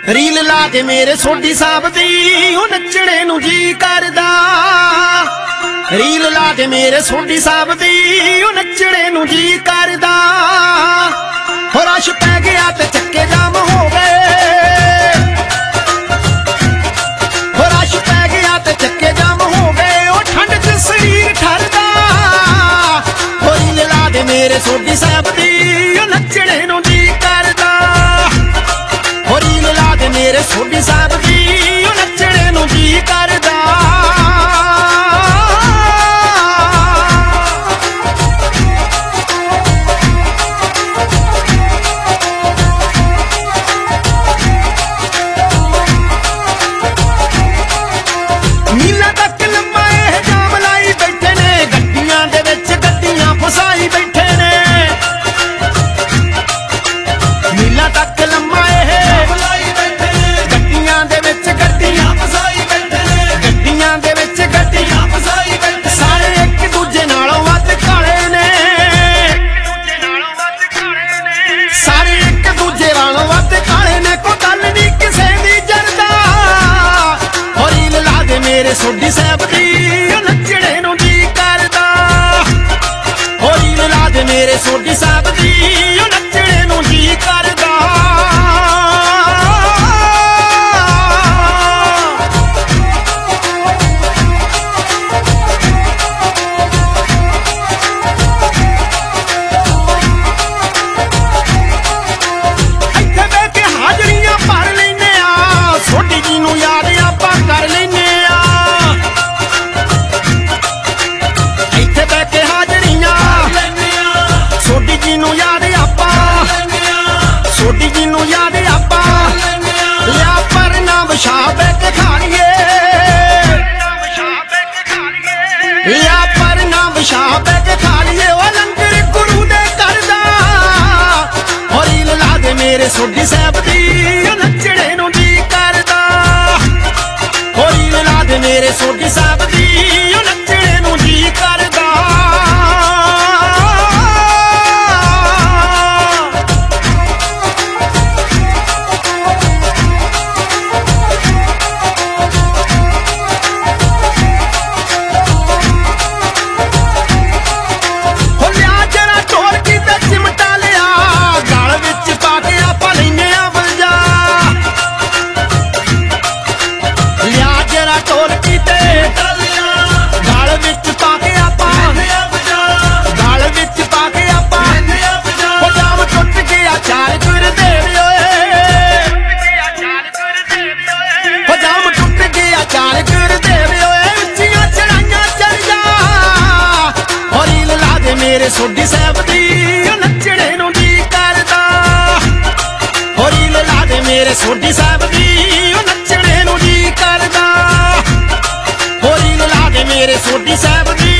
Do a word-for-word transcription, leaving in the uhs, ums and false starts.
Reel ला के मेरे सोडी साहब दी ओ नचने नू जी करदा। रील ला के मेरे सोडी साहब दी ओ नचने नू जी करदा। हो रश पै गया ते चक्के जाम हो गए। हो रश पै गया ते चक्के जाम हो गए। ओ ठंड च शरीर ठरदा। हो रील ला के मेरे सोडी साहब दी ओ नचने नू जी करदा। हो रील ला के मेरे सोडी साहब दी ओ नचने नू जी करदा। मीला तक लम्मा एह जाम लाई बैठे ने। गड्डियां दे विच गड्डियां फसाई बैठे ने। मीला तक लम्मा एह गड्डियां दे विच गड्डियां फसाई बैठे ने। गड्डियां दे विच गड्डियां फसाई बैठे। सारे एक दूजे नालों वध काले ने। सारे एक दूजे नालों वध काले ने। कोई गल नहीं किसे दी जरदा। हो रील ला दे मेरे सोडी साहब दी ओ नचने नू जी करदा। हो रील ला दे मेरे सोडी साहब दी ओ नचने नू जी करदा। ਇੱਥੇ ਬਹਿ ਕੇ ਹਾਜ਼ਰੀਆਂ ਭਰ ਲੈਨੇ ਆ। ਸੋਡੀ ਜੀ ਨੂੰ ਯਾਦ ਆਪਾਂ ਕਰ ਲੈਨੇ ਆ। ਇੱਥੇ ਬਹਿ ਕੇ ਹਾਜ਼ਰੀਆਂ ਸੋਡੀ ਜੀ ਨੂੰ ਯਾਦ ਆਪਾਂ। ਸੋਡੀ ਜੀ ਨੂੰ ਯਾਦ ਆਪਾਂ। ਲਿਆ ਪਰ ਨਾ ਵਿਛਾ ਬਹਿ ਕੇ ਖਾ ਲਈਏ। ਲਿਆ ਪਰ ਨਾ ਵਿਛਾ ਬਹਿ ਕੇ ਖਾ ਲਈਏ। ਉਹ ਲੰਗਰ ਗੁਰੂ ਦੇ ਕਰਦਾ। ਹੋ ਰੀਲ ਲਾ ਦੇ ਮੇਰੇ ਸੋਡੀ ਸਾਹਿਬ ਦੀ ਉਹ ਨੱਚਣੇ ਨੂੰ ਜੀ ਕਰਦਾ। ਹੋ ਰੀਲ ਲਾ ਦੇ ਮੇਰੇ ਸੋਡੀ ਸਾਹਿਬ ਦੀ ਉਹ ਨੱਚਣੇ ਨੂੰ ਜੀ ਕਰਦਾ। ਹੋ ਲਿਆ ਜਰਾ ਢੋਲਕੀ ਤੇ ਚਿਮਟਾ ਲਿਆ। ਗਲ ਵਿੱਚ ਪਾ ਕੇ ਆਪਾਂ ਲੈਨੇ ਆ ਵਲਜਾ। ਲਿਆ ਜਰਾ ਢੋਲਕੀ ਤੇ ਗਲ ਵਿੱਚ ਪਾ ਕੇ ਆਪਾਂ। ਗਲ ਵਿੱਚ ਪਾ ਕੇ ਆਪਾਂ। ਹੋ ਜਾਮ ਟੁੱਟ ਗਿਆ ਚਾਰ ਗੁਰਦੇਵ ਓਏ। ਹੋ ਜਾਮ ਟੁੱਟ ਗਿਆ ਚਾਰ ਗੁਰਦੇਵ ਓਏ। ਉੱਚੀਆਂ ਚੜਾਈਆਂ ਚੜ ਜਾ। ਹੋ ਰੀਲ ਲਾ ਦੇ ਮੇਰੇ ਸੋਡੀ ਸਾਹਿਬ ਦੀ ਉਹ ਨੱਚਣੇ ਨੂੰ ਜੀ ਕਰਦਾ। ਹੋ ਰੀਲ ਲਾ ਦੇ ਮੇਰੇ ਸੋਡੀ ਸਾਹਿਬ ਦੀ ਉਹ ਨੱਚਣੇ ਨੂੰ ਜੀ ਕਰਦਾ। ਹੋ ਰੀਲ ਲਾ ਦੇ ਮੇਰੇ ਸੋਡੀ ਸਾਹਿਬ ਦੀ